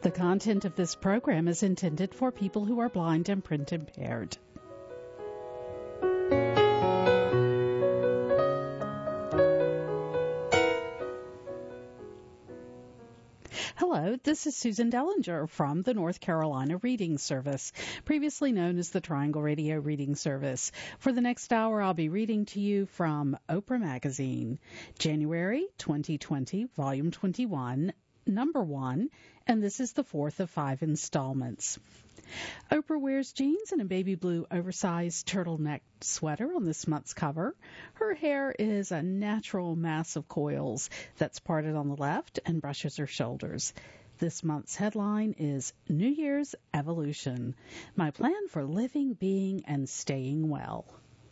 The content of this program is intended for people who are blind and print impaired. Hello, this is Susan Dellinger from the North Carolina Reading Service, previously known as the Triangle Radio Reading Service. For the next hour, I'll be reading to you from Oprah Magazine, January 2020, Volume 21, Number 1, and this is the fourth of 5 installments. Oprah wears jeans and a baby blue oversized turtleneck sweater on this month's cover. Her hair is a natural mass of coils that's parted on the left and brushes her shoulders. This month's headline is New Year's Evolution, My Plan for Living, Being, and Staying Well.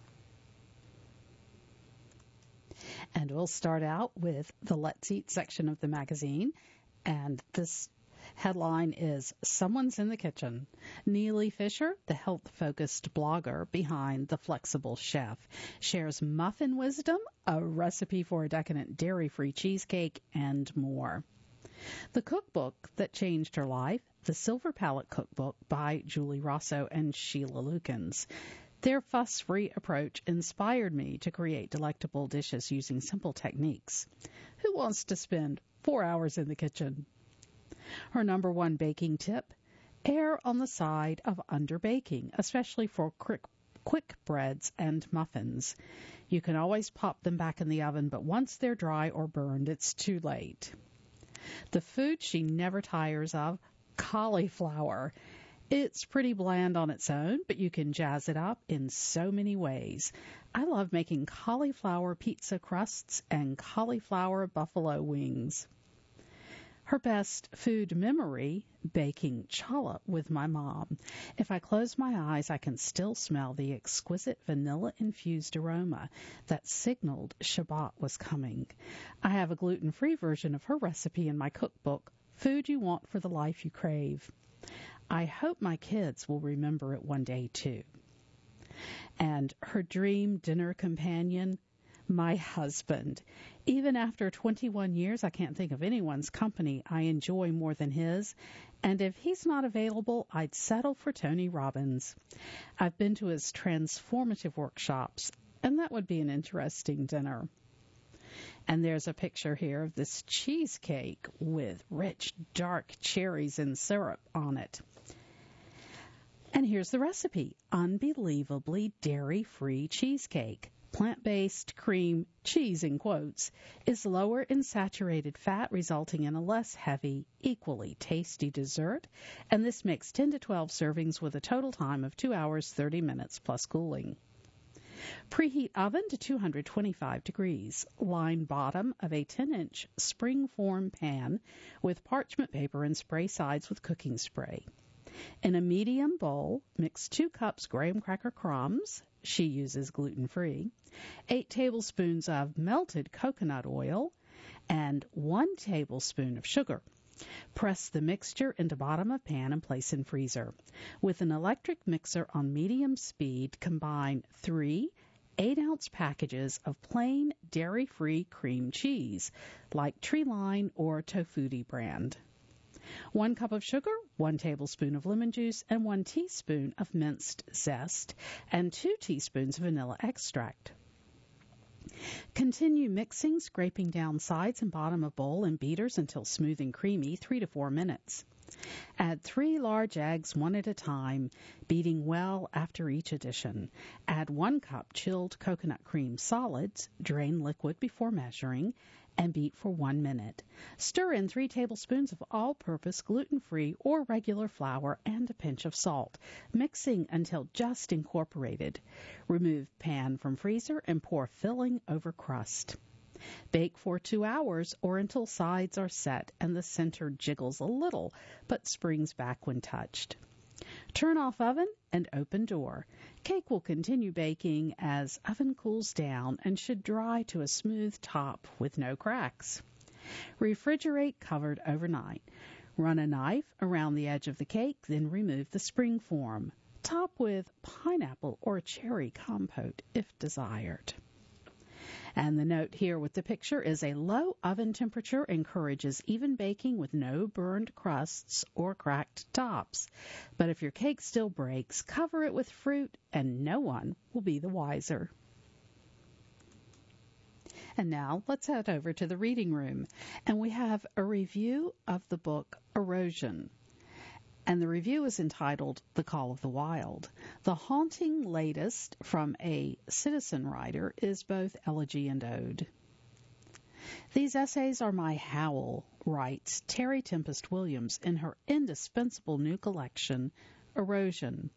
And we'll start out with the Let's Eat section of the magazine, and this headline is Someone's in the Kitchen. Neely Fisher, the health-focused blogger behind The Flexible Chef, shares muffin wisdom, a recipe for a decadent dairy-free cheesecake, and more. The cookbook that changed her life, The Silver Palette Cookbook by Julie Rosso and Sheila Lukens. Their fuss-free approach inspired me to create delectable dishes using simple techniques. Who wants to spend 4 hours in the kitchen? Her number one baking tip, err on the side of underbaking, especially for quick breads and muffins. You can always pop them back in the oven, but once they're dry or burned, it's too late. The food she never tires of, cauliflower. It's pretty bland on its own, but you can jazz it up in so many ways. I love making cauliflower pizza crusts and cauliflower buffalo wings. Her best food memory, baking challah with my mom. If I close my eyes, I can still smell the exquisite vanilla-infused aroma that signaled Shabbat was coming. I have a gluten-free version of her recipe in my cookbook, Food You Want for the Life You Crave. I hope my kids will remember it one day, too. And her dream dinner companion, my husband. Even after 21 years, I can't think of anyone's company I enjoy more than his. And if he's not available, I'd settle for Tony Robbins. I've been to his transformative workshops, and that would be an interesting dinner. And there's a picture here of this cheesecake with rich, dark cherries and syrup on it. And here's the recipe, unbelievably dairy-free cheesecake. Plant-based cream, cheese in quotes, is lower in saturated fat, resulting in a less heavy, equally tasty dessert. And this makes 10 to 12 servings with a total time of 2 hours, 30 minutes plus cooling. Preheat oven to 225 degrees. Line bottom of a 10-inch spring-form pan with parchment paper and spray sides with cooking spray. In a medium bowl, mix 2 cups graham cracker crumbs. She uses gluten-free, 8 tablespoons of melted coconut oil, and 1 tablespoon of sugar. Press the mixture into bottom of pan and place in freezer. With an electric mixer on medium speed, combine 3 8-ounce packages of plain dairy-free cream cheese, like Treeline or Tofutti brand. 1 cup of sugar, 1 tablespoon of lemon juice, and 1 teaspoon of minced zest, and 2 teaspoons of vanilla extract. Continue mixing, scraping down sides and bottom of bowl and beaters until smooth and creamy, 3 to 4 minutes. Add 3 large eggs, one at a time, beating well after each addition. Add 1 cup chilled coconut cream solids, drain liquid before measuring, and beat for 1 minute. Stir in 3 tablespoons of all-purpose gluten-free or regular flour and a pinch of salt, mixing until just incorporated. Remove pan from freezer and pour filling over crust. Bake for 2 hours or until sides are set and the center jiggles a little but springs back when touched. Turn off oven and open door. Cake will continue baking as oven cools down and should dry to a smooth top with no cracks. Refrigerate covered overnight. Run a knife around the edge of the cake, then remove the spring form. Top with pineapple or cherry compote if desired. And the note here with the picture is a low oven temperature encourages even baking with no burned crusts or cracked tops. But if your cake still breaks, cover it with fruit and no one will be the wiser. And now let's head over to the reading room. And we have a review of the book Erosion. And the review is entitled The Call of the Wild. The haunting latest from a citizen writer is both elegy and ode. These essays are my howl, writes Terry Tempest Williams in her indispensable new collection, Erosion.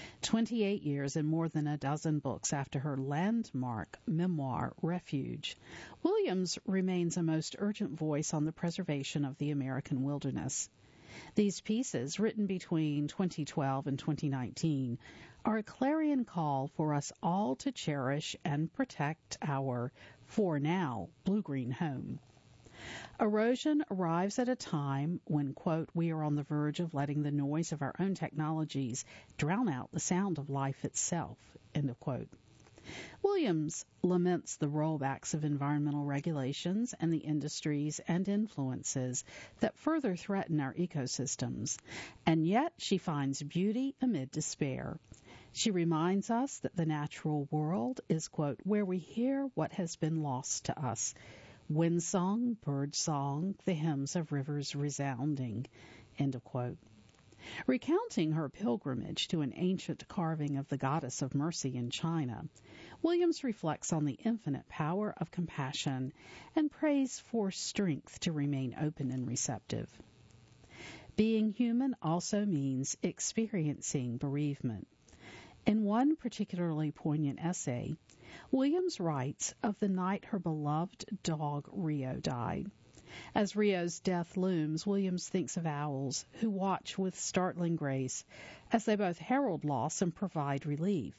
28 years and more than a dozen books after her landmark memoir, Refuge, Williams remains a most urgent voice on the preservation of the American wilderness. These pieces, written between 2012 and 2019, are a clarion call for us all to cherish and protect our, for now, blue-green home. Erosion arrives at a time when, quote, we are on the verge of letting the noise of our own technologies drown out the sound of life itself, end of quote. Williams laments the rollbacks of environmental regulations and the industries and influences that further threaten our ecosystems, and yet she finds beauty amid despair. She reminds us that the natural world is, quote, where we hear what has been lost to us, wind song, bird song, the hymns of rivers resounding, end of quote. Recounting her pilgrimage to an ancient carving of the goddess of mercy in China, Williams reflects on the infinite power of compassion and prays for strength to remain open and receptive. Being human also means experiencing bereavement. In one particularly poignant essay, Williams writes of the night her beloved dog Rio died. As Rio's death looms, Williams thinks of owls who watch with startling grace as they both herald loss and provide relief.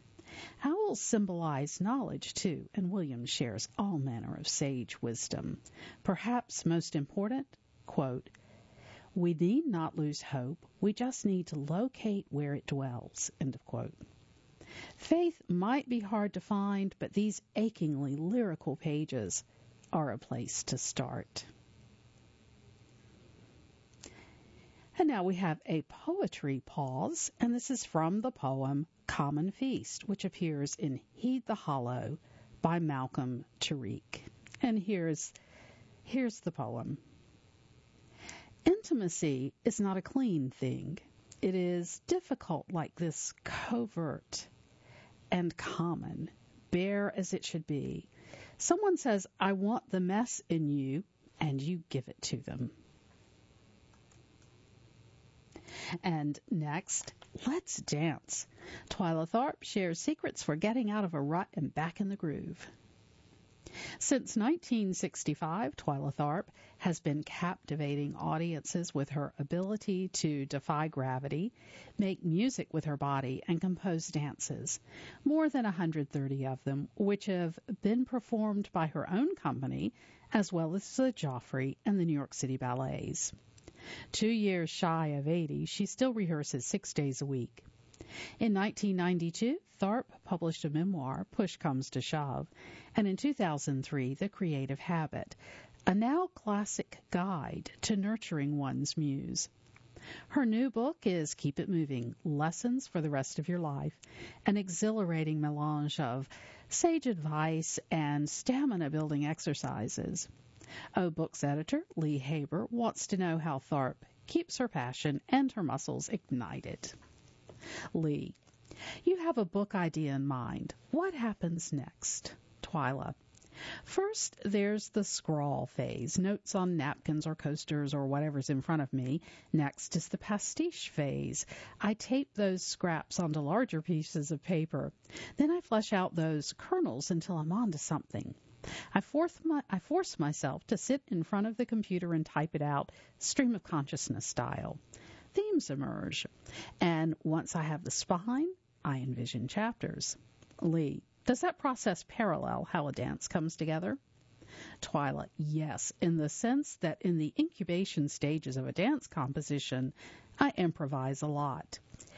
Owls symbolize knowledge, too, and Williams shares all manner of sage wisdom. Perhaps most important, quote, we need not lose hope, we just need to locate where it dwells, end of quote. Faith might be hard to find, but these achingly lyrical pages are a place to start. And now we have a poetry pause, and this is from the poem Common Feast, which appears in Heed the Hollow by Malcolm Tariq. And here's the poem. Intimacy is not a clean thing. It is difficult like this, covert and common, bare as it should be. Someone says, I want the mess in you, and you give it to them. And next, let's dance. Twyla Tharp shares secrets for getting out of a rut and back in the groove. Since 1965, Twyla Tharp has been captivating audiences with her ability to defy gravity, make music with her body, and compose dances, more than 130 of them, which have been performed by her own company, as well as the Joffrey and the New York City Ballets. 2 years shy of 80, she still rehearses 6 days a week. In 1992, Tharp published a memoir, Push Comes to Shove, and in 2003, The Creative Habit, a now classic guide to nurturing one's muse. Her new book is Keep It Moving, Lessons for the Rest of Your Life, an exhilarating melange of sage advice and stamina-building exercises. O Books editor Lee Haber wants to know how Tharp keeps her passion and her muscles ignited. Lee, you have a book idea in mind. What happens next? Twyla. First, there's the scrawl phase, notes on napkins or coasters or whatever's in front of me. Next is the pastiche phase. I tape those scraps onto larger pieces of paper. Then I flesh out those kernels until I'm onto something. I force myself to sit in front of the computer and type it out, stream of consciousness style. Themes emerge, and once I have the spine, I envision chapters. Lee, does that process parallel how a dance comes together? Twyla, yes, in the sense that in the incubation stages of a dance composition, I improvise a lot.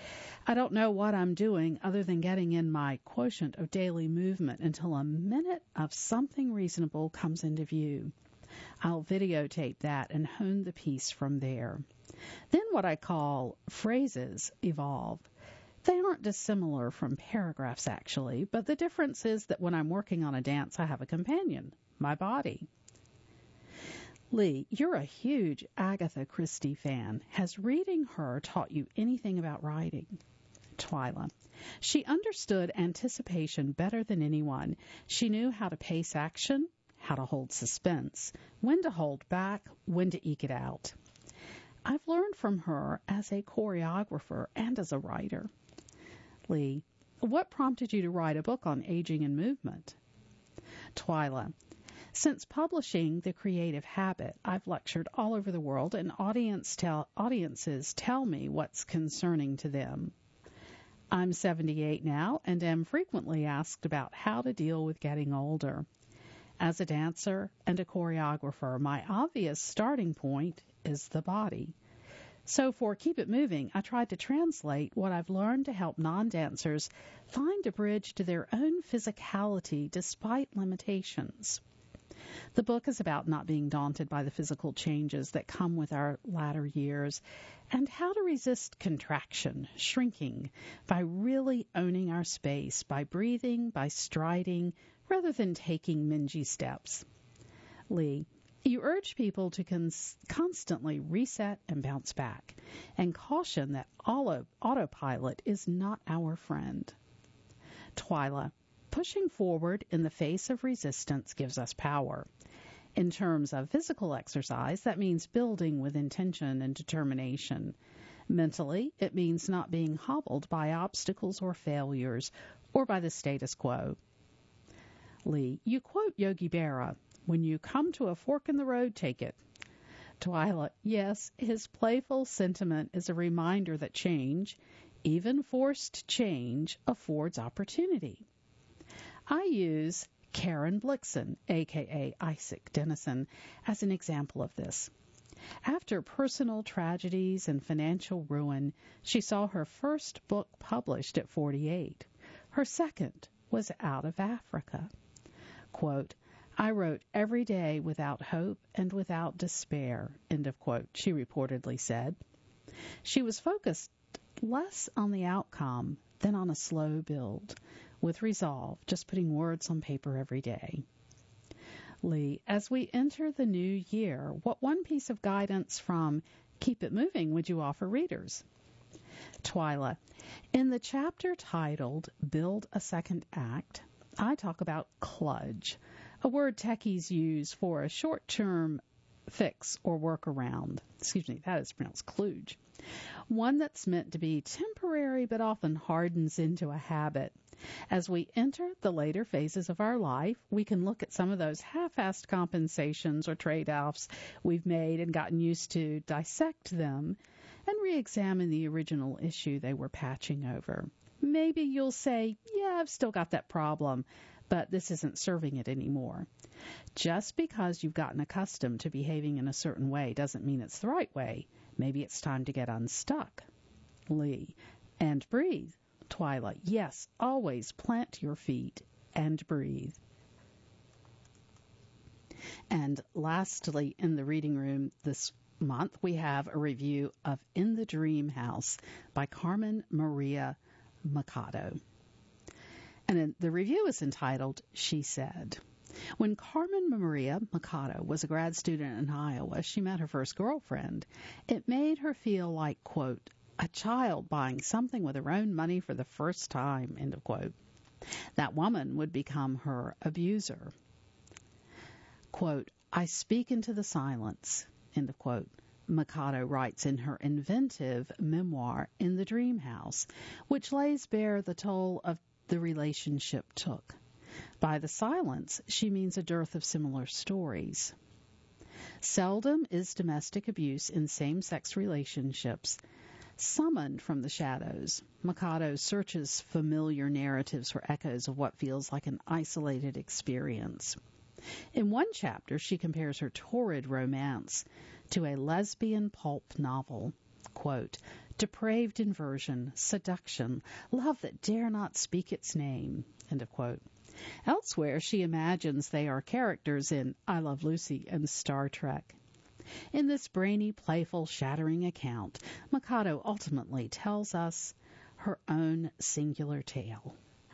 I don't know what I'm doing other than getting in my quotient of daily movement until a minute of something reasonable comes into view. I'll videotape that and hone the piece from there. Then what I call phrases evolve. They aren't dissimilar from paragraphs, actually, but the difference is that when I'm working on a dance, I have a companion, my body. Lee, you're a huge Agatha Christie fan. Has reading her taught you anything about writing? Twyla. She understood anticipation better than anyone. She knew how to pace action, how to hold suspense, when to hold back, when to eke it out. I've learned from her as a choreographer and as a writer. Lee, what prompted you to write a book on aging and movement? Twyla. Since publishing The Creative Habit, I've lectured all over the world, and audiences tell me what's concerning to them. I'm 78 now and am frequently asked about how to deal with getting older. As a dancer and a choreographer, my obvious starting point is the body. So for Keep It Moving, I tried to translate what I've learned to help non-dancers find a bridge to their own physicality despite limitations. The book is about not being daunted by the physical changes that come with our latter years and how to resist contraction, shrinking, by really owning our space, by breathing, by striding, rather than taking mingy steps. Lee, you urge people to constantly reset and bounce back, and caution that autopilot is not our friend. Twyla, pushing forward in the face of resistance gives us power. In terms of physical exercise, that means building with intention and determination. Mentally, it means not being hobbled by obstacles or failures or by the status quo. Lee, you quote Yogi Berra, when you come to a fork in the road, take it. Twyla, yes, his playful sentiment is a reminder that change, even forced change, affords opportunity. I use Karen Blixen, a.k.a. Isaac Dennison, as an example of this. After personal tragedies and financial ruin, she saw her first book published at 48. Her second was Out of Africa. Quote, I wrote every day without hope and without despair, end of quote, she reportedly said. She was focused less on the outcome than on a slow build, with resolve, just putting words on paper every day. Lee, as we enter the new year, what one piece of guidance from Keep It Moving would you offer readers? Twyla, in the chapter titled Build a Second Act, I talk about kludge, a word techies use for a short-term fix or workaround. That is pronounced kludge. One that's meant to be temporary but often hardens into a habit. As we enter the later phases of our life, we can look at some of those half-assed compensations or trade-offs we've made and gotten used to, dissect them, and re-examine the original issue they were patching over. Maybe you'll say, yeah, I've still got that problem, but this isn't serving it anymore. Just because you've gotten accustomed to behaving in a certain way doesn't mean it's the right way. Maybe it's time to get unstuck. Lee, and breathe. Twyla, yes, always plant your feet and breathe. And lastly, in the reading room this month, we have a review of In the Dream House by Carmen Maria Machado. And the review is entitled, She Said. When Carmen Maria Machado was a grad student in Iowa, she met her first girlfriend. It made her feel like, quote, a child buying something with her own money for the first time, end of quote. That woman would become her abuser. Quote, I speak into the silence, end of quote. Machado writes in her inventive memoir, In the Dream House, which lays bare the toll of the relationship took. By the silence, she means a dearth of similar stories. Seldom is domestic abuse in same-sex relationships summoned from the shadows. Machado searches familiar narratives for echoes of what feels like an isolated experience. In one chapter, she compares her torrid romance to a lesbian pulp novel. Quote, depraved inversion, seduction, love that dare not speak its name, end of quote. Elsewhere, she imagines they are characters in I Love Lucy and Star Trek. In this brainy, playful, shattering account, Mikado ultimately tells us her own singular tale.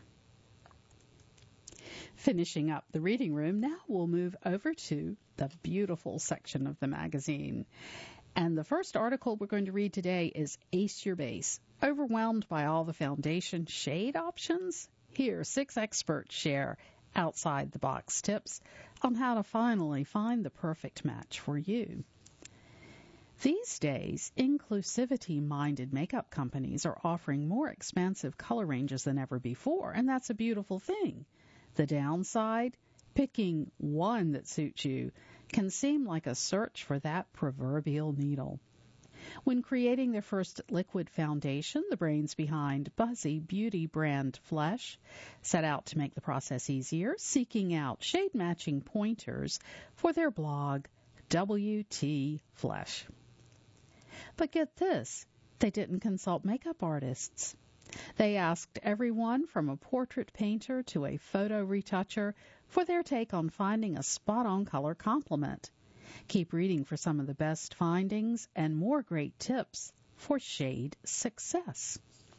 Finishing up the reading room, now we'll move over to the beautiful section of the magazine. And the first article we're going to read today is Ace Your Base. Overwhelmed by all the foundation shade options? Here, 6 experts share outside-the-box tips on how to finally find the perfect match for you. These days, inclusivity-minded makeup companies are offering more expansive color ranges than ever before, and that's a beautiful thing. The downside? Picking one that suits you can seem like a search for that proverbial needle. When creating their first liquid foundation, the brains behind Buzzy beauty brand Flesh set out to make the process easier, seeking out shade-matching pointers for their blog, WT Flesh. But get this, they didn't consult makeup artists. They asked everyone from a portrait painter to a photo retoucher for their take on finding a spot-on color complement. Keep reading for some of the best findings and more great tips for shade success.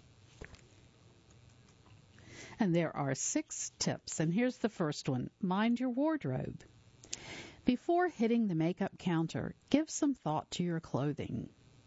And there are 6 tips, and here's the first one. Mind your wardrobe. Before hitting the makeup counter, give some thought to your clothing.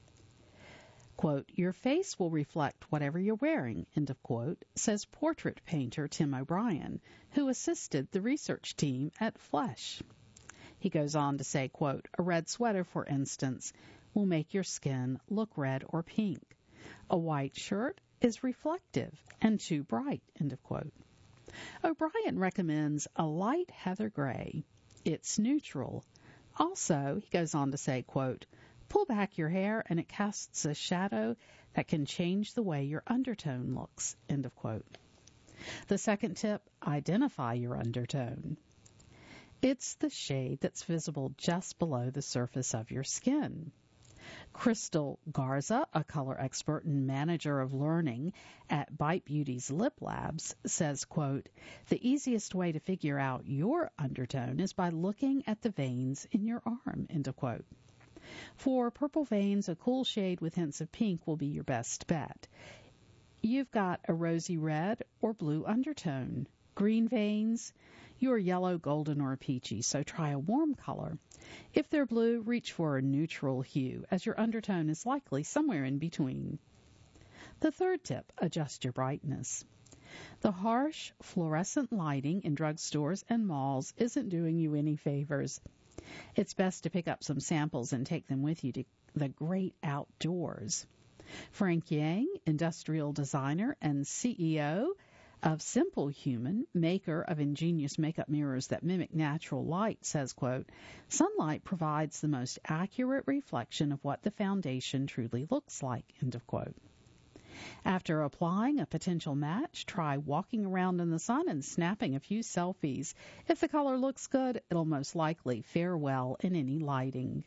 Quote, your face will reflect whatever you're wearing, end of quote, says portrait painter Tim O'Brien, who assisted the research team at Flesh. He goes on to say, quote, a red sweater, for instance, will make your skin look red or pink. A white shirt is reflective and too bright, end of quote. O'Brien recommends a light heather gray. It's neutral. Also, he goes on to say, quote, pull back your hair and it casts a shadow that can change the way your undertone looks, end of quote. The second tip, identify your undertone. It's the shade that's visible just below the surface of your skin. Crystal Garza, a color expert and manager of learning at Bite Beauty's Lip Labs, says, quote, the easiest way to figure out your undertone is by looking at the veins in your arm, end of quote. For purple veins, a cool shade with hints of pink will be your best bet. You've got a rosy red or blue undertone. Green veins, you're yellow, golden, or peachy, so try a warm color. If they're blue, reach for a neutral hue, as your undertone is likely somewhere in between. The third tip, adjust your brightness. The harsh, fluorescent lighting in drugstores and malls isn't doing you any favors. It's best to pick up some samples and take them with you to the great outdoors. Frank Yang, industrial designer and CEO of Simple Human, maker of ingenious makeup mirrors that mimic natural light, says, quote, sunlight provides the most accurate reflection of what the foundation truly looks like, end of quote. After applying a potential match, try walking around in the sun and snapping a few selfies. If the color looks good, it'll most likely fare well in any lighting.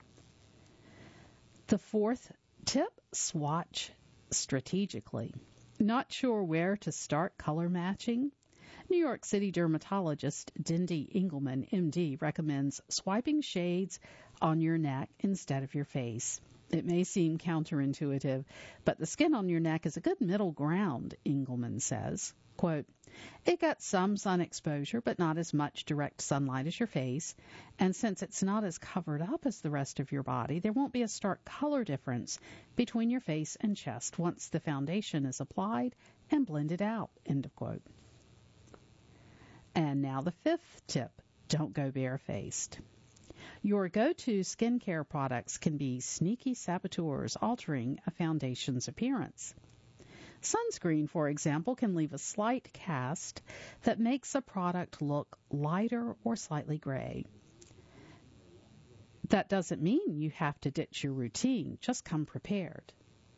The fourth tip, swatch strategically. Not sure where to start color matching? New York City dermatologist Dindy Engelman, MD, recommends swiping shades on your neck instead of your face. It may seem counterintuitive, but the skin on your neck is a good middle ground, Engelman says. Quote, it gets some sun exposure, but not as much direct sunlight as your face, and since it's not as covered up as the rest of your body, there won't be a stark color difference between your face and chest once the foundation is applied and blended out, end of quote. And now the fifth tip, don't go barefaced. Your go-to skincare products can be sneaky saboteurs altering a foundation's appearance. Sunscreen, for example, can leave a slight cast that makes a product look lighter or slightly gray. That doesn't mean you have to ditch your routine. Just come prepared.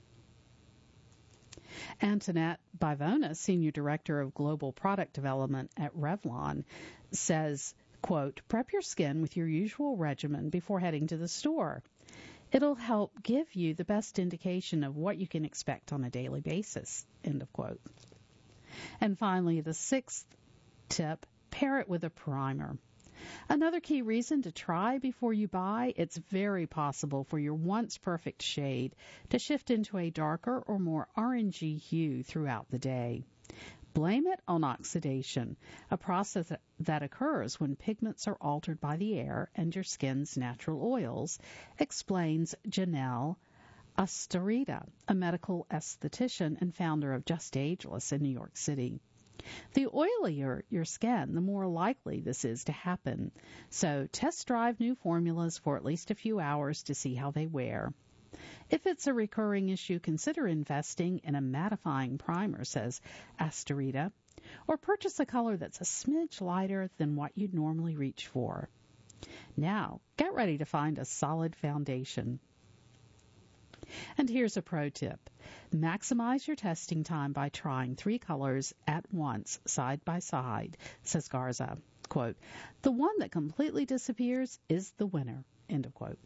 Antoinette Bivona, Senior Director of Global Product Development at Revlon, says, quote, prep your skin with your usual regimen before heading to the store. It'll help give you the best indication of what you can expect on a daily basis. End of quote. And finally, the sixth tip, pair it with a primer. Another key reason to try before you buy, it's very possible for your once perfect shade to shift into a darker or more orangey hue throughout the day. Blame it on oxidation, a process that occurs when pigments are altered by the air and your skin's natural oils, explains Janelle Astorita, a medical esthetician and founder of Just Ageless in New York City. The oilier your skin, the more likely this is to happen. So test drive new formulas for at least a few hours to see how they wear. If it's a recurring issue, consider investing in a mattifying primer, says Astorita, or purchase a color that's a smidge lighter than what you'd normally reach for. Now, get ready to find a solid foundation. And here's a pro tip. Maximize your testing time by trying 3 colors at once, side by side, says Garza. Quote, the one that completely disappears is the winner, end of quote.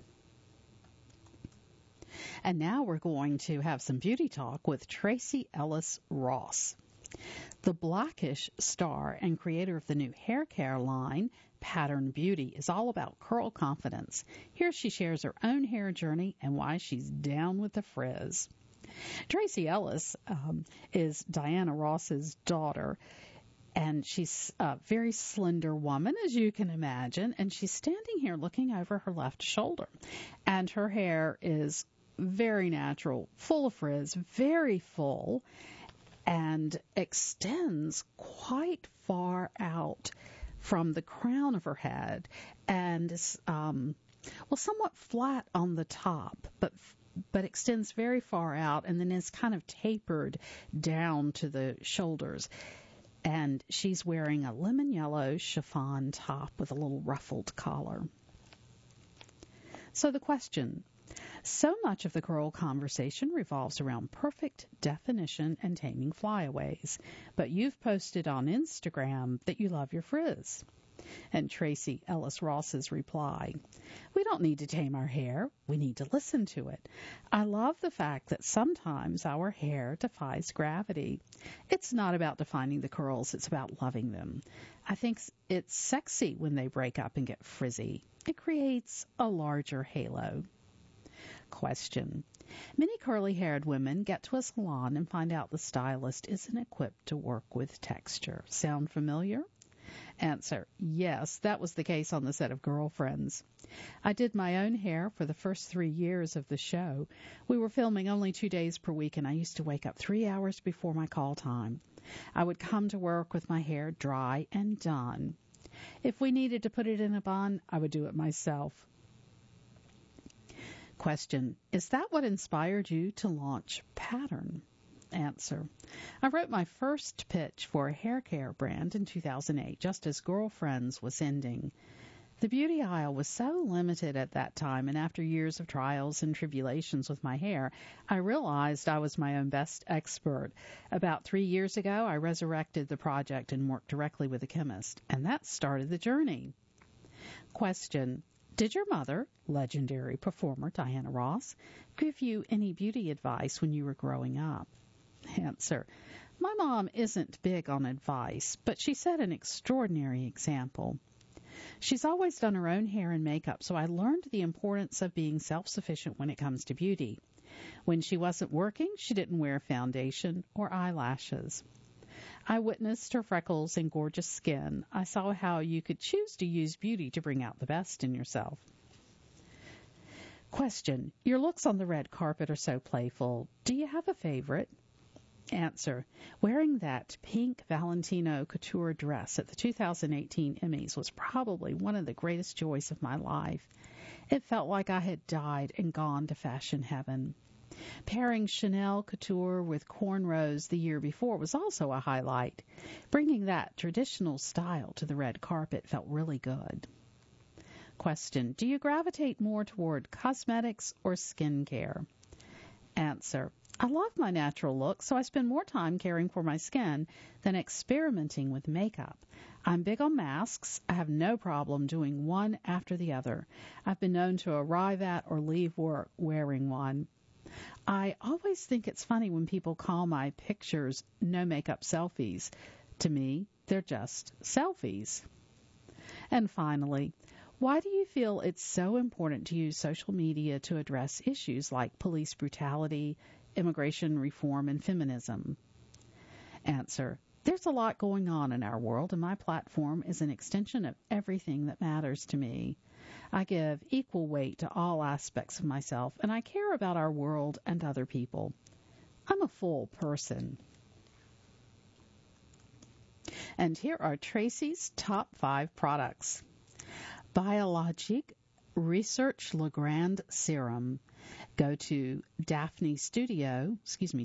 And now we're going to have some beauty talk with Tracee Ellis Ross. The Blackish star and creator of the new hair care line, Pattern Beauty, is all about curl confidence. Here she shares her own hair journey and why she's down with the frizz. Tracee Ellis is Diana Ross's daughter, and she's a very slender woman, as you can imagine, and she's standing here looking over her left shoulder, and her hair is very natural, full of frizz, very full, and extends quite far out from the crown of her head, and is somewhat flat on the top, but extends very far out, and then is kind of tapered down to the shoulders. And she's wearing a lemon yellow chiffon top with a little ruffled collar. So the question: so much of the curl conversation revolves around perfect definition and taming flyaways, but you've posted on Instagram that you love your frizz. And Tracee Ellis Ross's reply: we don't need to tame our hair, we need to listen to it. I love the fact that sometimes our hair defies gravity. It's not about defining the curls, it's about loving them. I think it's sexy when they break up and get frizzy. It creates a larger halo. Question: many curly-haired women get to a salon and find out the stylist isn't equipped to work with texture. Sound familiar? Answer: yes, that was the case on the set of Girlfriends. I did my own hair for the first 3 years of the show. We were filming only 2 days per week, and I used to wake up 3 hours before my call time. I would come to work with my hair dry and done. If we needed to put it in a bun, I would do it myself. Question: is that what inspired you to launch Pattern? Answer: I wrote my first pitch for a hair care brand in 2008, just as Girlfriends was ending. The beauty aisle was so limited at that time, and after years of trials and tribulations with my hair, I realized I was my own best expert. About 3 years ago, I resurrected the project and worked directly with a chemist, and that started the journey. Question: did your mother, legendary performer Diana Ross, give you any beauty advice when you were growing up? Answer: my mom isn't big on advice, but she set an extraordinary example. She's always done her own hair and makeup, so I learned the importance of being self-sufficient when it comes to beauty. When she wasn't working, she didn't wear foundation or eyelashes. I witnessed her freckles and gorgeous skin. I saw how you could choose to use beauty to bring out the best in yourself. Question: your looks on the red carpet are so playful. Do you have a favorite? Answer: wearing that pink Valentino couture dress at the 2018 Emmys was probably one of the greatest joys of my life. It felt like I had died and gone to fashion heaven. Pairing Chanel couture with cornrows the year before was also a highlight. Bringing that traditional style to the red carpet felt really good. Question: do you gravitate more toward cosmetics or skincare? Answer: I love my natural look, so I spend more time caring for my skin than experimenting with makeup. I'm big on masks. I have no problem doing one after the other. I've been known to arrive at or leave work wearing one. I always think it's funny when people call my pictures no makeup selfies. To me, they're just selfies. And finally, why do you feel it's so important to use social media to address issues like police brutality, immigration reform, and feminism? Answer: there's a lot going on in our world, and my platform is an extension of everything that matters to me. I give equal weight to all aspects of myself, and I care about our world and other people. I'm a full person. And here are Tracy's top 5 products. Biologique Research Legrand Serum. Go to Daphne.studio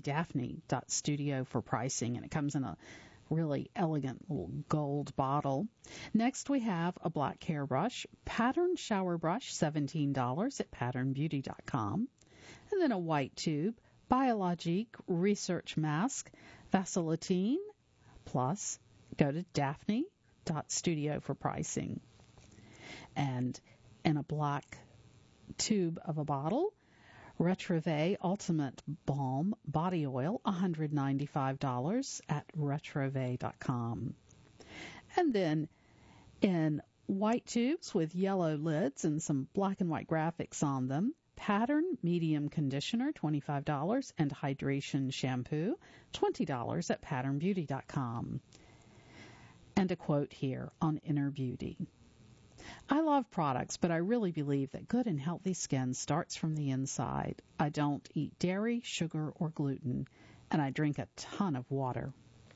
for pricing, and it comes in a really elegant little gold bottle. Next, we have a black hairbrush, pattern shower brush, $17 at patternbeauty.com. And then a white tube, Biologique Research Mask, Vaseline Plus. Go to Daphne.studio for pricing. And in a black tube of a bottle, Retrove Ultimate Balm Body Oil, $195 at retrove.com. And then in white tubes with yellow lids and some black and white graphics on them, Pattern Medium Conditioner, $25, and Hydration Shampoo, $20 at patternbeauty.com. And a quote here on Inner Beauty. I love products, but I really believe that good and healthy skin starts from the inside. I don't eat dairy, sugar, or gluten, and I drink a ton of water.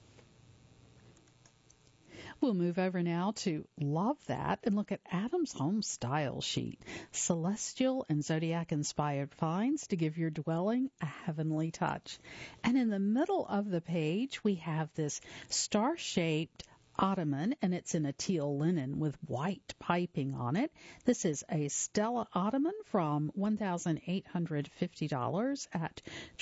We'll move over now to Love That and look at Adam's Home Style Sheet. Celestial and Zodiac-inspired finds to give your dwelling a heavenly touch. And in the middle of the page, we have this star-shaped ottoman, and it's in a teal linen with white piping on it. This is a Stella ottoman from $1,850 at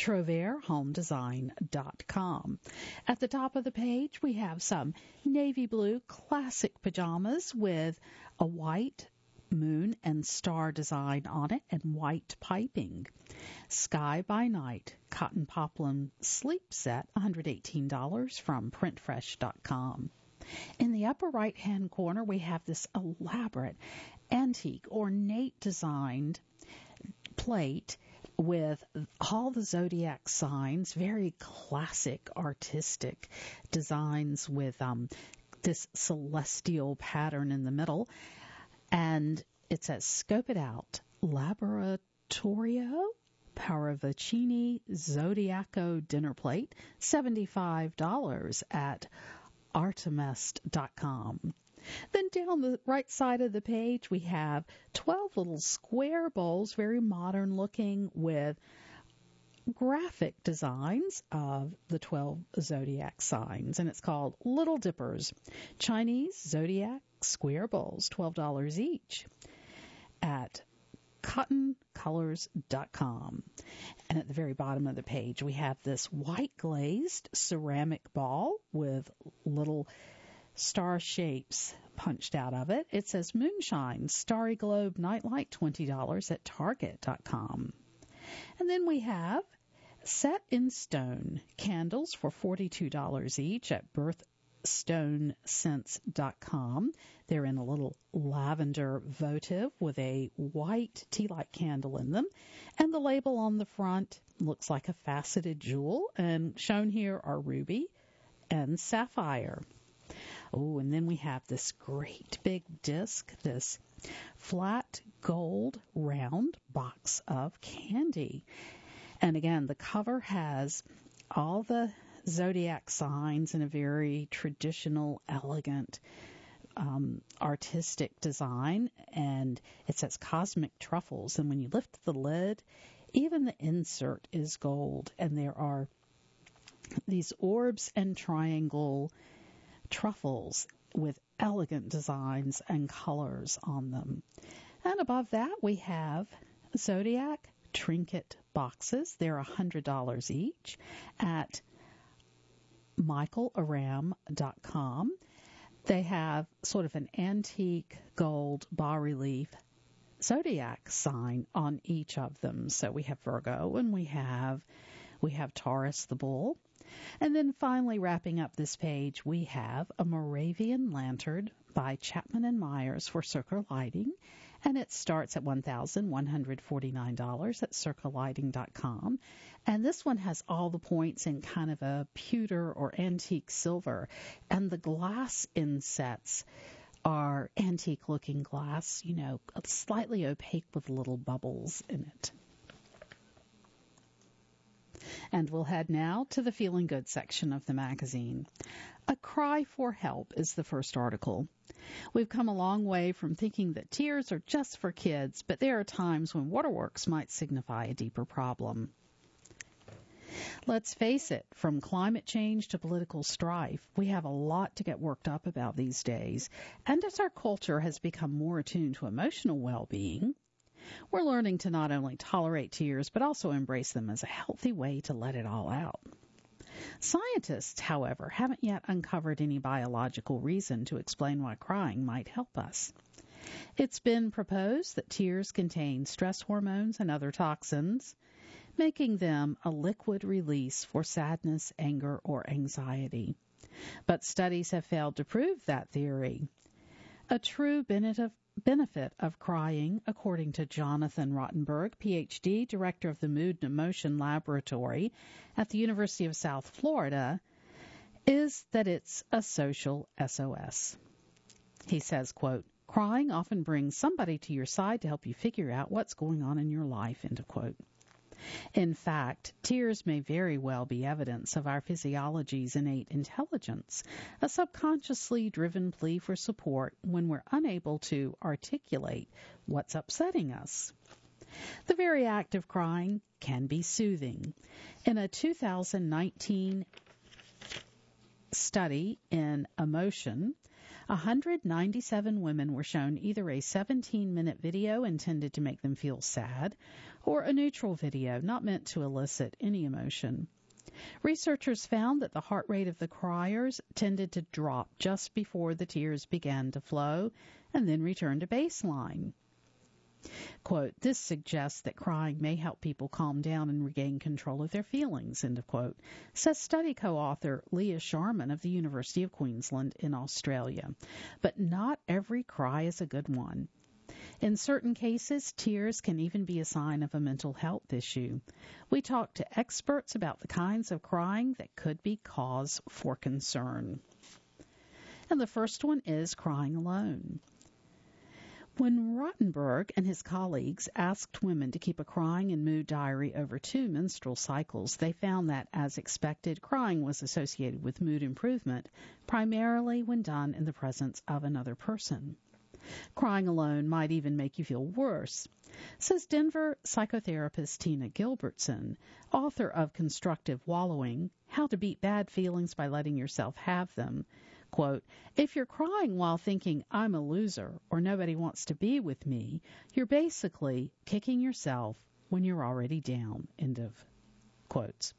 TrovaireHomeDesign.com. At the top of the page, we have some navy blue classic pajamas with a white moon and star design on it and white piping. Sky by Night cotton poplin sleep set, $118 from PrintFresh.com. In the upper right-hand corner, we have this elaborate, antique, ornate designed plate with all the zodiac signs, very classic, artistic designs with this celestial pattern in the middle. And it says, Scope It Out, Laboratorio Paravicini Zodiaco Dinner Plate, $75 at Artemist.com. Then down the right side of the page, we have 12 little square bowls, very modern looking, with graphic designs of the 12 zodiac signs. And it's called Little Dippers. Chinese zodiac square bowls, $12 each at cottoncolors.com. And at the very bottom of the page, we have this white glazed ceramic ball with little star shapes punched out of it. It says Moonshine Starry Globe Nightlight, $20 at target.com. And then we have Set in Stone candles for $42 each at birthstonescents.com. They're in a little lavender votive with a white tea light candle in them. And the label on the front looks like a faceted jewel. And shown here are ruby and sapphire. Oh, and then we have this great big disc, this flat gold round box of candy. And again, the cover has all the zodiac signs in a very traditional, elegant, artistic design, and it says Cosmic Truffles. And when you lift the lid, even the insert is gold, and there are these orbs and triangle truffles with elegant designs and colors on them. And above that, we have Zodiac trinket boxes. They're $100 each at michaelaram.com. They have sort of an antique gold bas-relief zodiac sign on each of them. So we have Virgo and we have Taurus the bull. And then finally wrapping up this page, we have a Moravian lantern by Chapman and Myers for Circa Lighting, and it starts at $1,149 at circalighting.com. And this one has all the points in kind of a pewter or antique silver, and the glass insets are antique-looking glass, slightly opaque with little bubbles in it. And we'll head now to the Feeling Good section of the magazine. A cry for help is the first article. We've come a long way from thinking that tears are just for kids, but there are times when waterworks might signify a deeper problem. Let's face it, from climate change to political strife, we have a lot to get worked up about these days. And as our culture has become more attuned to emotional well-being, we're learning to not only tolerate tears, but also embrace them as a healthy way to let it all out. Scientists, however, haven't yet uncovered any biological reason to explain why crying might help us. It's been proposed that tears contain stress hormones and other toxins, making them a liquid release for sadness, anger, or anxiety. But studies have failed to prove that theory. A true benefit of crying, according to Jonathan Rottenberg, Ph.D., Director of the Mood and Emotion Laboratory at the University of South Florida, is that it's a social SOS. He says, quote, "Crying often brings somebody to your side to help you figure out what's going on in your life," end of quote. In fact, tears may very well be evidence of our physiology's innate intelligence, a subconsciously driven plea for support when we're unable to articulate what's upsetting us. The very act of crying can be soothing. In a 2019 study in Emotion, 197 women were shown either a 17-minute video intended to make them feel sad or a neutral video not meant to elicit any emotion. Researchers found that the heart rate of the criers tended to drop just before the tears began to flow and then return to baseline. Quote, "This suggests that crying may help people calm down and regain control of their feelings," end of quote, says study co-author Leah Sharman of the University of Queensland in Australia. But not every cry is a good one. In certain cases, tears can even be a sign of a mental health issue. We talked to experts about the kinds of crying that could be cause for concern. And the first one is crying alone. When Rottenberg and his colleagues asked women to keep a crying and mood diary over 2 menstrual cycles, they found that, as expected, crying was associated with mood improvement, primarily when done in the presence of another person. Crying alone might even make you feel worse, says Denver psychotherapist Tina Gilbertson, author of Constructive Wallowing, How to Beat Bad Feelings by Letting Yourself Have Them. Quote, "If you're crying while thinking I'm a loser or nobody wants to be with me, you're basically kicking yourself when you're already down," end of quotes.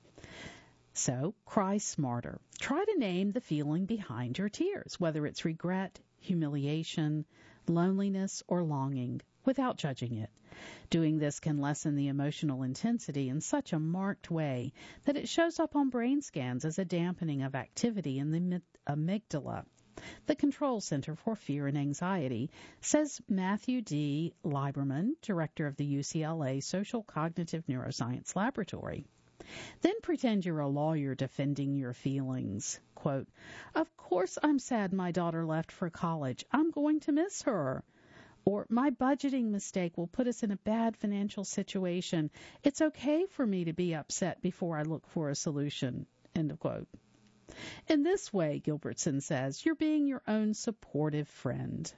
So, cry smarter. Try to name the feeling behind your tears, whether it's regret, humiliation, loneliness, or longing, without judging it. Doing this can lessen the emotional intensity in such a marked way that it shows up on brain scans as a dampening of activity in the amygdala, the control center for fear and anxiety, says Matthew D. Lieberman, director of the UCLA Social Cognitive Neuroscience Laboratory. Then pretend you're a lawyer defending your feelings. Quote, "Of course I'm sad my daughter left for college. I'm going to miss her." Or, "My budgeting mistake will put us in a bad financial situation. It's okay for me to be upset before I look for a solution." End of quote. In this way, Gilbertson says, you're being your own supportive friend.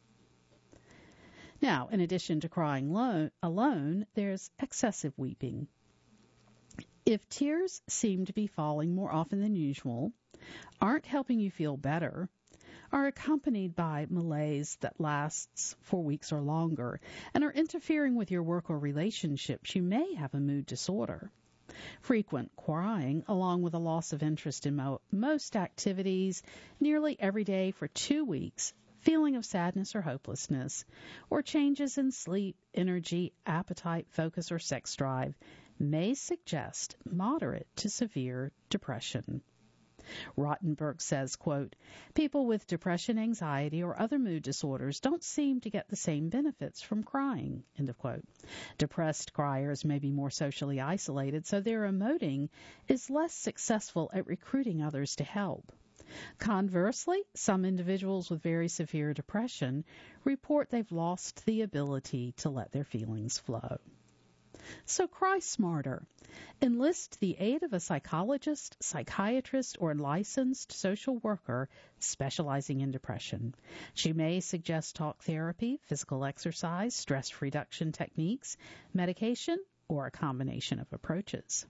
Now, in addition to crying alone, there's excessive weeping. If tears seem to be falling more often than usual, aren't helping you feel better, are accompanied by malaise that lasts for weeks or longer and are interfering with your work or relationships, you may have a mood disorder. Frequent crying, along with a loss of interest in most activities nearly every day for 2 weeks, feeling of sadness or hopelessness, or changes in sleep, energy, appetite, focus, or sex drive may suggest moderate to severe depression. Rottenberg says, quote, people with depression, anxiety, or other mood disorders don't seem to get the same benefits from crying, end of quote. Depressed criers may be more socially isolated, so their emoting is less successful at recruiting others to help. Conversely, some individuals with very severe depression report they've lost the ability to let their feelings flow. So cry smarter. Enlist the aid of a psychologist, psychiatrist, or licensed social worker specializing in depression. She may suggest talk therapy, physical exercise, stress reduction techniques, medication, or a combination of approaches.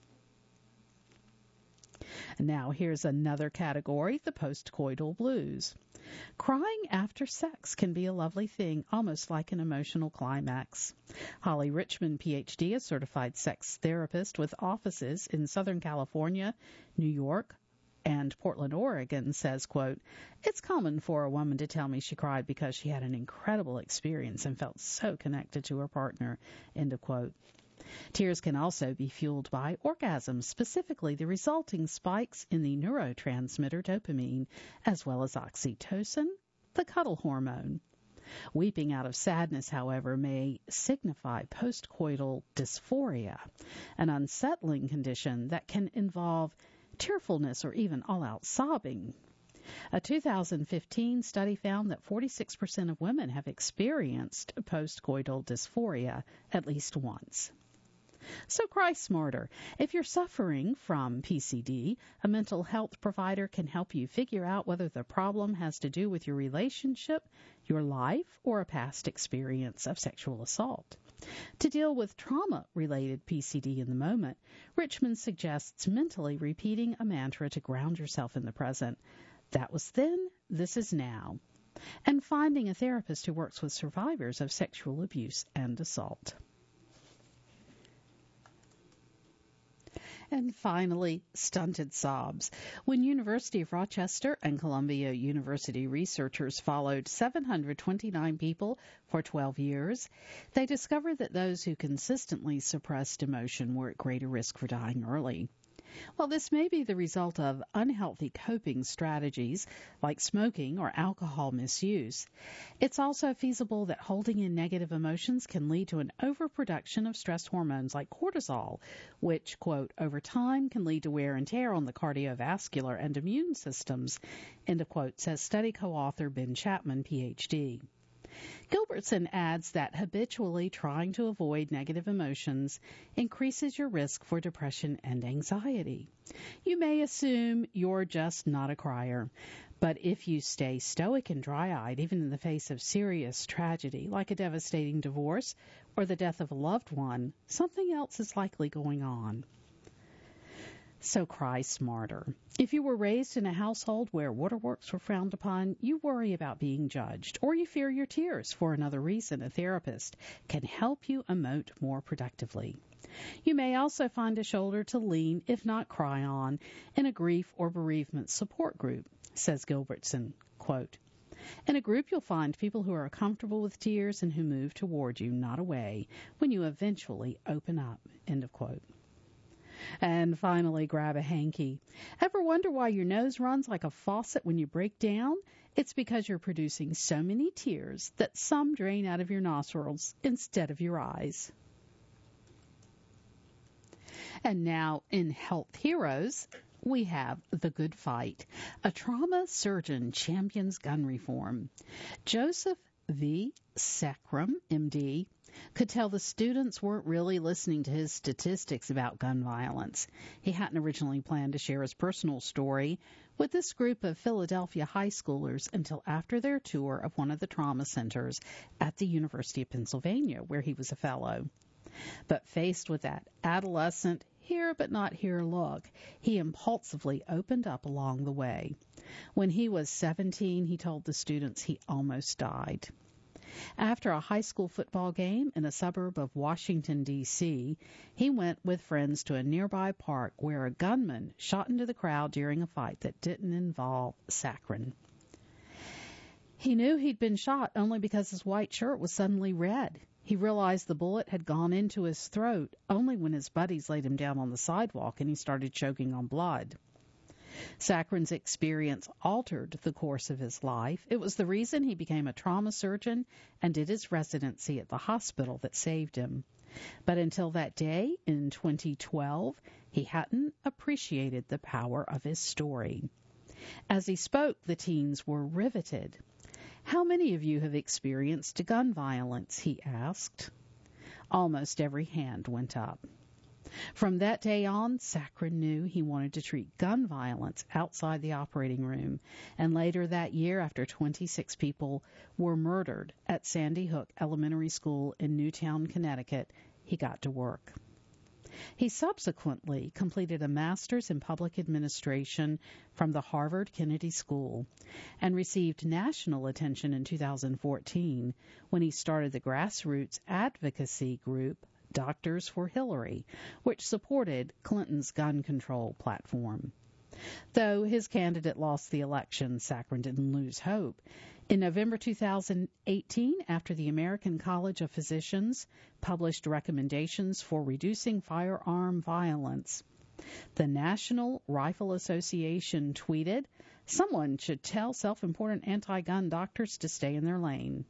Now here's another category, the postcoital blues. Crying after sex can be a lovely thing, almost like an emotional climax. Holly Richmond, Ph.D., a certified sex therapist with offices in Southern California, New York, and Portland, Oregon, says, quote, it's common for a woman to tell me she cried because she had an incredible experience and felt so connected to her partner, end of quote. Tears can also be fueled by orgasms, specifically the resulting spikes in the neurotransmitter dopamine, as well as oxytocin, the cuddle hormone. Weeping out of sadness, however, may signify postcoital dysphoria, an unsettling condition that can involve tearfulness or even all-out sobbing. A 2015 study found that 46% of women have experienced postcoital dysphoria at least once. So cry smarter. If you're suffering from PCD, a mental health provider can help you figure out whether the problem has to do with your relationship, your life, or a past experience of sexual assault. To deal with trauma-related PCD in the moment, Richmond suggests mentally repeating a mantra to ground yourself in the present. That was then, this is now. And finding a therapist who works with survivors of sexual abuse and assault. And finally, stunted sobs. When University of Rochester and Columbia University researchers followed 729 people for 12 years, they discovered that those who consistently suppressed emotion were at greater risk for dying early. While this may be the result of unhealthy coping strategies like smoking or alcohol misuse, it's also feasible that holding in negative emotions can lead to an overproduction of stress hormones like cortisol, which, quote, over time can lead to wear and tear on the cardiovascular and immune systems, end of quote, says study co-author Ben Chapman, Ph.D. Gilbertson adds that habitually trying to avoid negative emotions increases your risk for depression and anxiety. You may assume you're just not a crier, but if you stay stoic and dry-eyed even in the face of serious tragedy like a devastating divorce or the death of a loved one, something else is likely going on. So cry smarter. If you were raised in a household where waterworks were frowned upon, you worry about being judged, or you fear your tears for another reason, a therapist can help you emote more productively. You may also find a shoulder to lean, if not cry on, in a grief or bereavement support group, says Gilbertson, quote, in a group you'll find people who are comfortable with tears and who move toward you, not away, when you eventually open up, end of quote. And finally, grab a hanky. Ever wonder why your nose runs like a faucet when you break down? It's because you're producing so many tears that some drain out of your nostrils instead of your eyes. And now in Health Heroes, we have The Good Fight. A trauma surgeon champions gun reform. Joseph V. Sacrum, MD, could tell the students weren't really listening to his statistics about gun violence. He hadn't originally planned to share his personal story with this group of Philadelphia high schoolers until after their tour of one of the trauma centers at the University of Pennsylvania, where he was a fellow. But faced with that adolescent here but not here look, he impulsively opened up along the way. When he was 17, he told the students he almost died. After a high school football game in a suburb of Washington, D.C., he went with friends to a nearby park where a gunman shot into the crowd during a fight that didn't involve saccharin. He knew he'd been shot only because his white shirt was suddenly red. He realized the bullet had gone into his throat only when his buddies laid him down on the sidewalk and he started choking on blood. Saccharin's experience altered the course of his life. It was the reason he became a trauma surgeon and did his residency at the hospital that saved him. But until that day, in 2012, he hadn't appreciated the power of his story. As he spoke, the teens were riveted. "How many of you have experienced gun violence?" he asked. Almost every hand went up. From that day on, Saccharin knew he wanted to treat gun violence outside the operating room, and later that year, after 26 people were murdered at Sandy Hook Elementary School in Newtown, Connecticut, he got to work. He subsequently completed a master's in public administration from the Harvard Kennedy School and received national attention in 2014 when he started the grassroots advocacy group Doctors for Hillary, which supported Clinton's gun control platform. Though his candidate lost the election, Saccharin didn't lose hope. In November 2018, after the American College of Physicians published recommendations for reducing firearm violence, the National Rifle Association tweeted, "Someone should tell self-important anti-gun doctors to stay in their lane."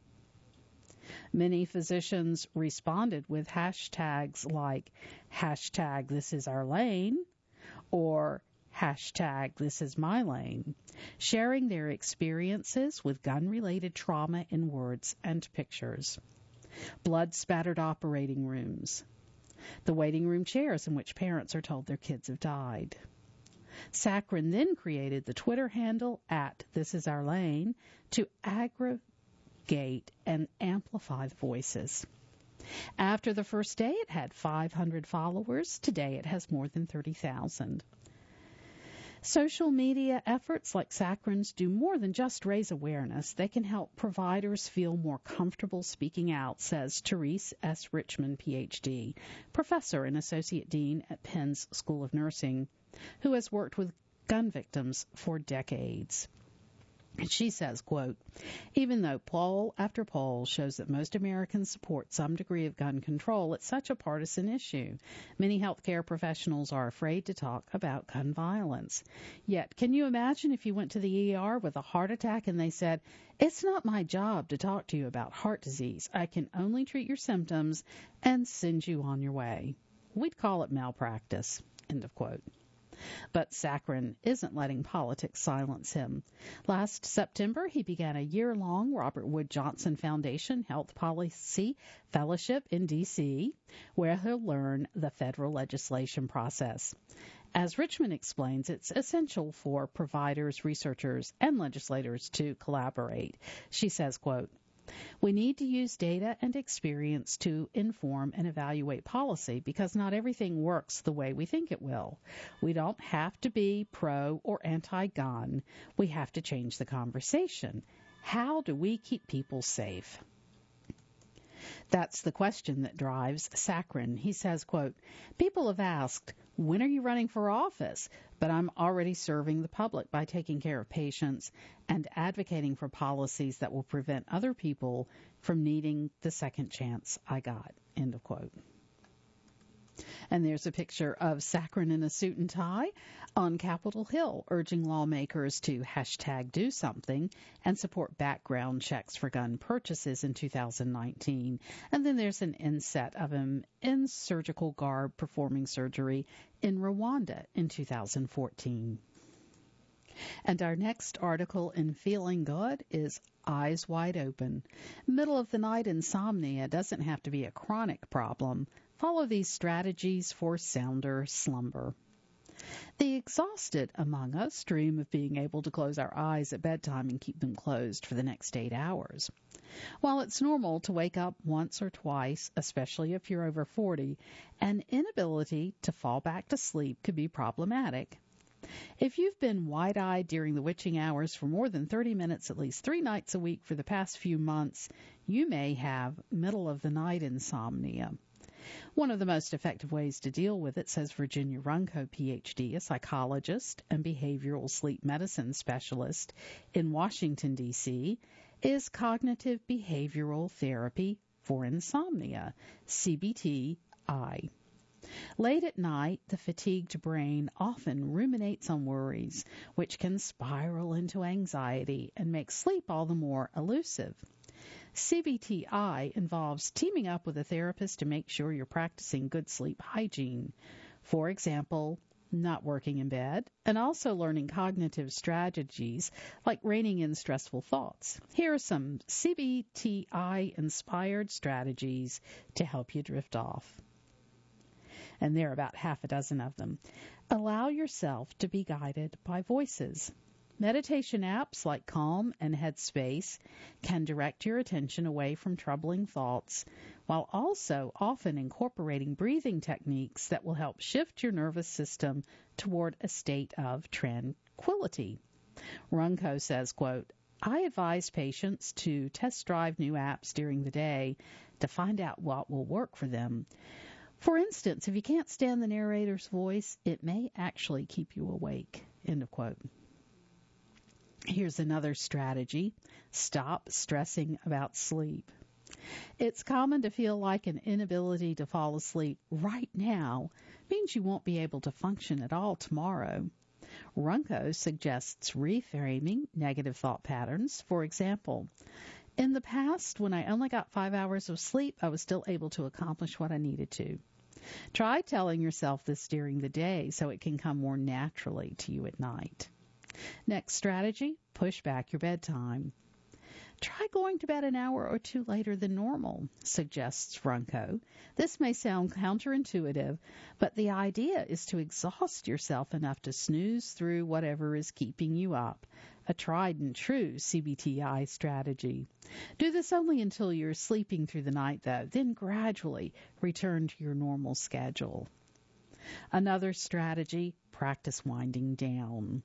Many physicians responded with hashtags like #ThisIsOurLane or #ThisIsMyLane, sharing their experiences with gun-related trauma in words and pictures. Blood-spattered operating rooms. The waiting room chairs in which parents are told their kids have died. Saccharin then created the Twitter handle @ThisIsOurLane to aggregate and amplify the voices. After the first day, it had 500 followers. Today, it has more than 30,000. Social media efforts like Saccharin's do more than just raise awareness. They can help providers feel more comfortable speaking out, says Therese S. Richmond, Ph.D., professor and associate dean at Penn's School of Nursing, who has worked with gun victims for decades. And she says, quote, "Even though poll after poll shows that most Americans support some degree of gun control, it's such a partisan issue. Many healthcare professionals are afraid to talk about gun violence. Yet, can you imagine if you went to the ER with a heart attack and they said, 'It's not my job to talk to you about heart disease. I can only treat your symptoms and send you on your way.' We'd call it malpractice." End of quote. But Saccharin isn't letting politics silence him. Last September, he began a year-long Robert Wood Johnson Foundation Health Policy Fellowship in D.C., where he'll learn the federal legislation process. As Richmond explains, it's essential for providers, researchers, and legislators to collaborate. She says, quote, "We need to use data and experience to inform and evaluate policy because not everything works the way we think it will. We don't have to be pro or anti-gun. We have to change the conversation. How do we keep people safe?" That's the question that drives Saccharin. He says, quote, "People have asked, when are you running for office? But I'm already serving the public by taking care of patients and advocating for policies that will prevent other people from needing the second chance I got." End of quote. And there's a picture of Saccharin in a suit and tie on Capitol Hill, urging lawmakers to #do something and support background checks for gun purchases in 2019. And then there's an inset of him in surgical garb performing surgery in Rwanda in 2014. And our next article in Feeling Good is Eyes Wide Open. Middle of the night insomnia doesn't have to be a chronic problem. Follow these strategies for sounder slumber. The exhausted among us dream of being able to close our eyes at bedtime and keep them closed for the next 8 hours. While it's normal to wake up once or twice, especially if you're over 40, an inability to fall back to sleep could be problematic. If you've been wide-eyed during the witching hours for more than 30 minutes at least 3 nights a week for the past few months, you may have middle-of-the-night insomnia. One of the most effective ways to deal with it, says Virginia Runco, Ph.D., a psychologist and behavioral sleep medicine specialist in Washington, D.C., is cognitive behavioral therapy for insomnia, CBTI. Late at night, the fatigued brain often ruminates on worries, which can spiral into anxiety and make sleep all the more elusive. CBTI involves teaming up with a therapist to make sure you're practicing good sleep hygiene. For example, not working in bed, and also learning cognitive strategies like reining in stressful thoughts. Here are some CBTI-inspired strategies to help you drift off. And there are about half a dozen of them. Allow yourself to be guided by voices. Meditation apps like Calm and Headspace can direct your attention away from troubling thoughts, while also often incorporating breathing techniques that will help shift your nervous system toward a state of tranquility. Runco says, quote, I advise patients to test drive new apps during the day to find out what will work for them. For instance, if you can't stand the narrator's voice, it may actually keep you awake. End of quote. Here's another strategy. Stop stressing about sleep. It's common to feel like an inability to fall asleep right now means you won't be able to function at all tomorrow. Runco suggests reframing negative thought patterns. For example, in the past, when I only got 5 hours of sleep, I was still able to accomplish what I needed to. Try telling yourself this during the day so it can come more naturally to you at night. Next strategy, push back your bedtime. Try going to bed an hour or two later than normal, suggests Runco. This may sound counterintuitive, but the idea is to exhaust yourself enough to snooze through whatever is keeping you up, a tried and true CBTI strategy. Do this only until you're sleeping through the night, though, then gradually return to your normal schedule. Another strategy, practice winding down.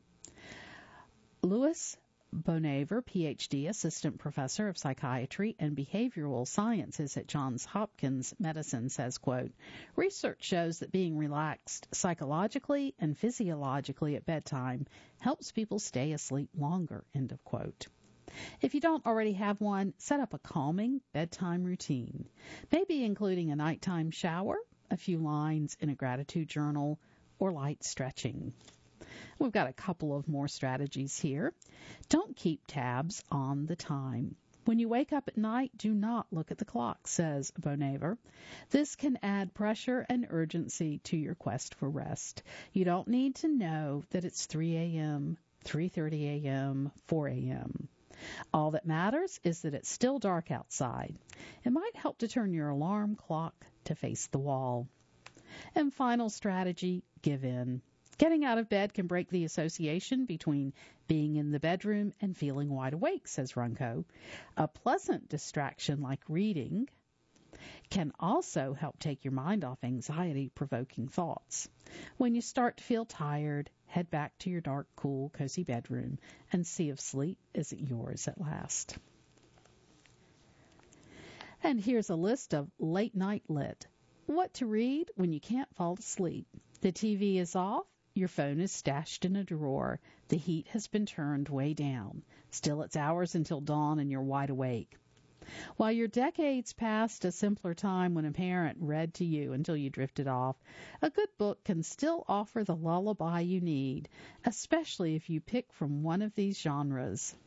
Louis Bonaver, Ph.D., Assistant Professor of Psychiatry and Behavioral Sciences at Johns Hopkins Medicine, says, quote, research shows that being relaxed psychologically and physiologically at bedtime helps people stay asleep longer, end of quote. If you don't already have one, set up a calming bedtime routine, maybe including a nighttime shower, a few lines in a gratitude journal, or light stretching. We've got a couple of more strategies here. Don't keep tabs on the time. When you wake up at night, do not look at the clock, says Bonaver. This can add pressure and urgency to your quest for rest. You don't need to know that it's 3 a.m., 3:30 a.m., 4 a.m. All that matters is that it's still dark outside. It might help to turn your alarm clock to face the wall. And final strategy, give in. Getting out of bed can break the association between being in the bedroom and feeling wide awake, says Runco. A pleasant distraction like reading can also help take your mind off anxiety-provoking thoughts. When you start to feel tired, head back to your dark, cool, cozy bedroom and see if sleep isn't yours at last. And here's a list of late night lit. What to read when you can't fall asleep. The TV is off. Your phone is stashed in a drawer. The heat has been turned way down. Still, it's hours until dawn and you're wide awake. While you're decades past a simpler time when a parent read to you until you drifted off, a good book can still offer the lullaby you need, especially if you pick from one of these genres.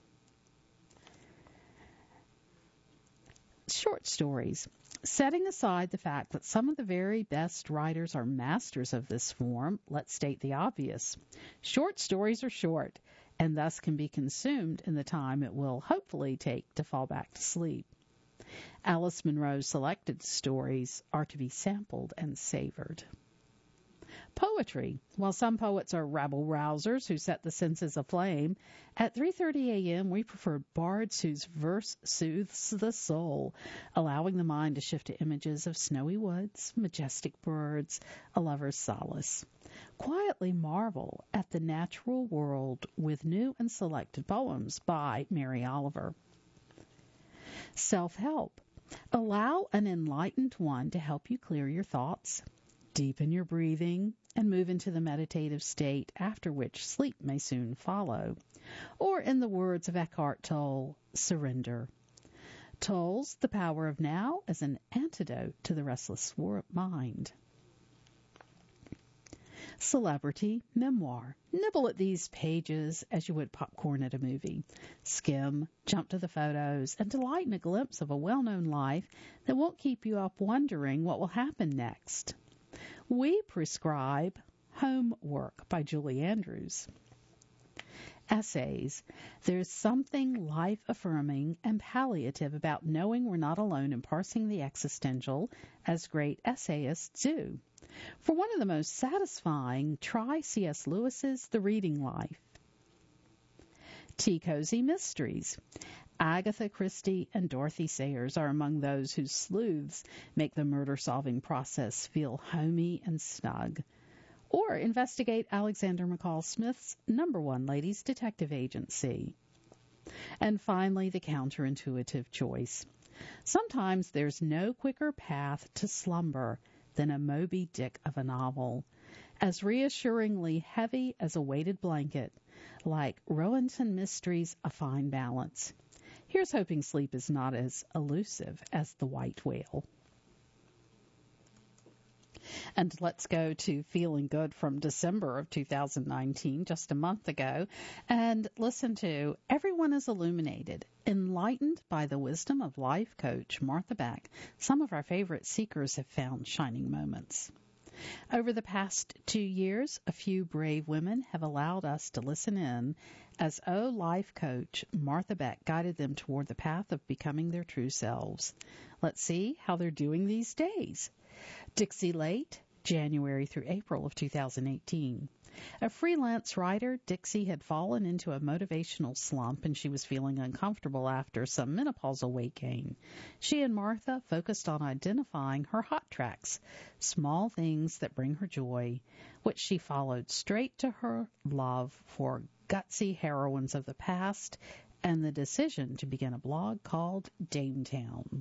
Short stories. Setting aside the fact that some of the very best writers are masters of this form, let's state the obvious. Short stories are short, and thus can be consumed in the time it will hopefully take to fall back to sleep. Alice Munro's selected stories are to be sampled and savored. Poetry. While some poets are rabble-rousers who set the senses aflame, at 3:30 a.m. we prefer bards whose verse soothes the soul, allowing the mind to shift to images of snowy woods, majestic birds, a lover's solace. Quietly marvel at the natural world with new and selected poems by Mary Oliver. Self-help. Allow an enlightened one to help you clear your thoughts, deepen your breathing, and move into the meditative state after which sleep may soon follow. Or in the words of Eckhart Tolle, surrender. Tolle's The Power of Now as an antidote to the restless mind. Celebrity memoir. Nibble at these pages as you would popcorn at a movie. Skim, jump to the photos, and delight in a glimpse of a well-known life that won't keep you up wondering what will happen next. We prescribe Homework by Julie Andrews. Essays. There's something life-affirming and palliative about knowing we're not alone in parsing the existential as great essayists do. For one of the most satisfying, try C.S. Lewis's The Reading Life. Tea Cozy Mysteries. Agatha Christie and Dorothy Sayers are among those whose sleuths make the murder-solving process feel homey and snug. Or investigate Alexander McCall Smith's #1 Ladies Detective Agency. And finally, the counterintuitive choice. Sometimes there's no quicker path to slumber than a Moby Dick of a novel, as reassuringly heavy as a weighted blanket, like Rowanton Mysteries' A Fine Balance. Here's hoping sleep is not as elusive as the white whale. And let's go to Feeling Good from December of 2019, just a month ago, and listen to Everyone is Illuminated, enlightened by the wisdom of life coach Martha Beck. Some of our favorite seekers have found shining moments. Over the past 2 years, a few brave women have allowed us to listen in as life coach Martha Beck guided them toward the path of becoming their true selves. Let's see how they're doing these days. Dixie Late, January through April of 2018. A freelance writer, Dixie had fallen into a motivational slump and she was feeling uncomfortable after some menopausal weight gain. She and Martha focused on identifying her hot tracks, small things that bring her joy, which she followed straight to her love for gutsy heroines of the past and the decision to begin a blog called Dametown.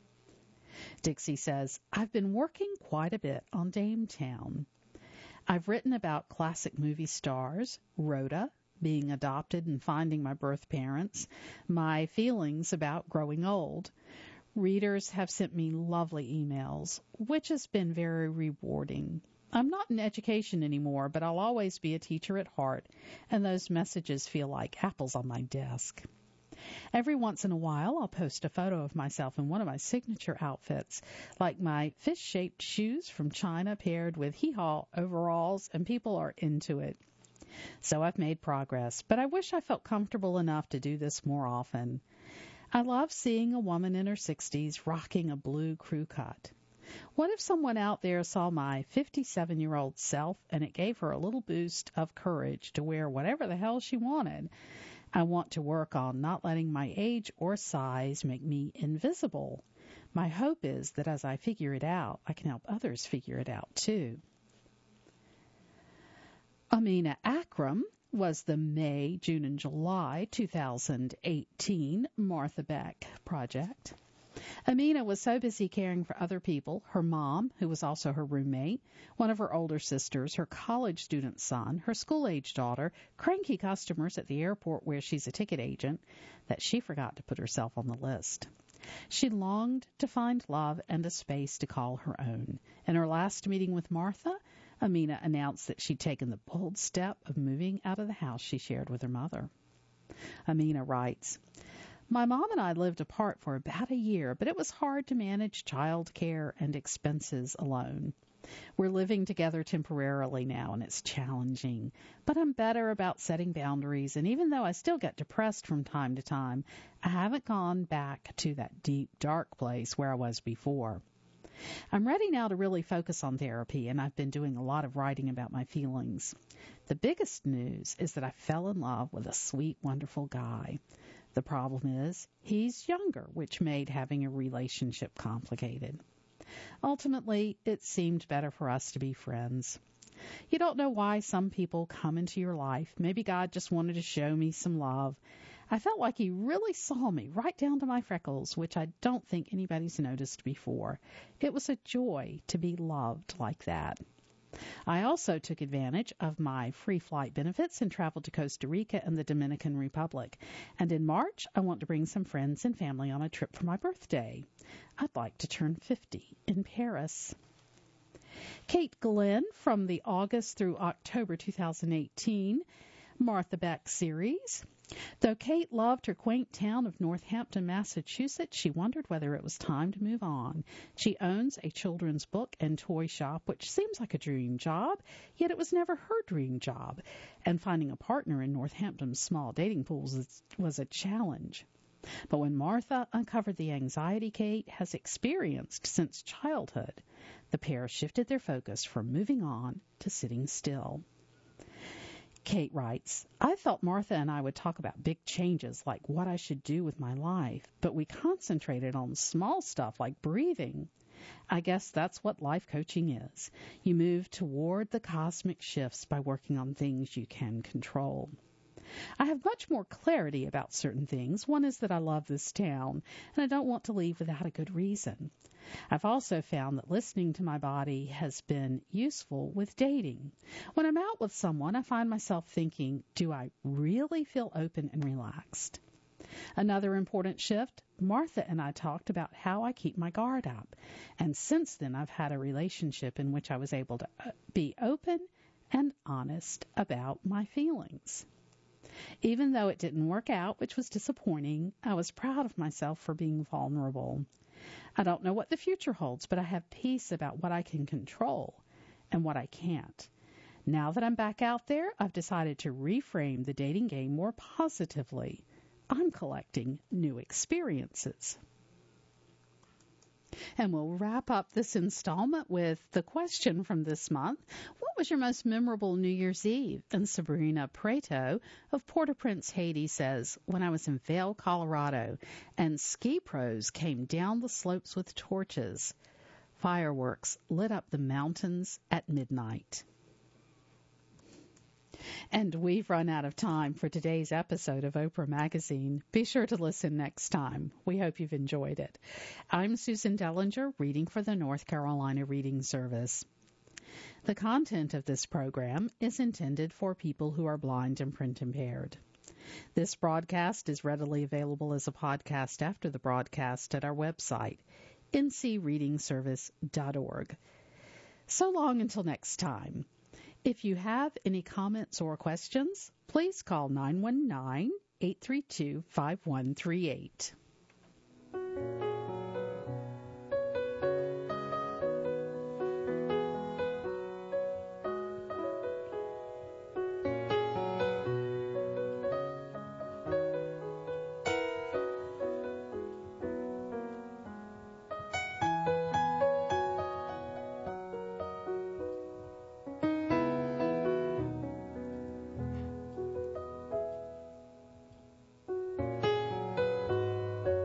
Dixie says, I've been working quite a bit on Dametown. I've written about classic movie stars, Rhoda, being adopted and finding my birth parents, my feelings about growing old. Readers have sent me lovely emails, which has been very rewarding. I'm not in education anymore, but I'll always be a teacher at heart, and those messages feel like apples on my desk. Every once in a while, I'll post a photo of myself in one of my signature outfits, like my fish-shaped shoes from China paired with hee-haw overalls, and people are into it. So I've made progress, but I wish I felt comfortable enough to do this more often. I love seeing a woman in her 60s rocking a blue crew cut. What if someone out there saw my 57-year-old self and it gave her a little boost of courage to wear whatever the hell she wanted? I want to work on not letting my age or size make me invisible. My hope is that as I figure it out, I can help others figure it out too. Amina Akram was the May, June, and July 2018 Martha Beck project. Amina was so busy caring for other people, her mom, who was also her roommate, one of her older sisters, her college student son, her school-age daughter, cranky customers at the airport where she's a ticket agent, that she forgot to put herself on the list. She longed to find love and a space to call her own. In her last meeting with Martha, Amina announced that she'd taken the bold step of moving out of the house she shared with her mother. Amina writes, My mom and I lived apart for about a year, but it was hard to manage child care and expenses alone. We're living together temporarily now, and it's challenging, but I'm better about setting boundaries, and even though I still get depressed from time to time, I haven't gone back to that deep, dark place where I was before. I'm ready now to really focus on therapy, and I've been doing a lot of writing about my feelings. The biggest news is that I fell in love with a sweet, wonderful guy. The problem is he's younger, which made having a relationship complicated. Ultimately, it seemed better for us to be friends. You don't know why some people come into your life. Maybe God just wanted to show me some love. I felt like he really saw me right down to my freckles, which I don't think anybody's noticed before. It was a joy to be loved like that. I also took advantage of my free flight benefits and traveled to Costa Rica and the Dominican Republic. And in March, I want to bring some friends and family on a trip for my birthday. I'd like to turn 50 in Paris. Kate Glenn from the August through October 2018 Martha Beck series. Though Kate loved her quaint town of Northampton, Massachusetts, she wondered whether it was time to move on. She owns a children's book and toy shop, which seems like a dream job, yet it was never her dream job. And finding a partner in Northampton's small dating pools was a challenge. But when Martha uncovered the anxiety Kate has experienced since childhood, the pair shifted their focus from moving on to sitting still. Kate writes, I thought Martha and I would talk about big changes like what I should do with my life, but we concentrated on small stuff like breathing. I guess that's what life coaching is. You move toward the cosmic shifts by working on things you can control. I have much more clarity about certain things. One is that I love this town, and I don't want to leave without a good reason. I've also found that listening to my body has been useful with dating. When I'm out with someone, I find myself thinking, do I really feel open and relaxed? Another important shift, Martha and I talked about how I keep my guard up. And since then, I've had a relationship in which I was able to be open and honest about my feelings. Even though it didn't work out, which was disappointing, I was proud of myself for being vulnerable. I don't know what the future holds, but I have peace about what I can control and what I can't. Now that I'm back out there, I've decided to reframe the dating game more positively. I'm collecting new experiences. And we'll wrap up this installment with the question from this month. What was your most memorable New Year's Eve? And Sabrina Preto of Port-au-Prince, Haiti says, when I was in Vail, Colorado, and ski pros came down the slopes with torches. Fireworks lit up the mountains at midnight. And we've run out of time for today's episode of Oprah Magazine. Be sure to listen next time. We hope you've enjoyed it. I'm Susan Dellinger, reading for the North Carolina Reading Service. The content of this program is intended for people who are blind and print impaired. This broadcast is readily available as a podcast after the broadcast at our website, ncreadingservice.org. So long until next time. If you have any comments or questions, please call 919-832-5138.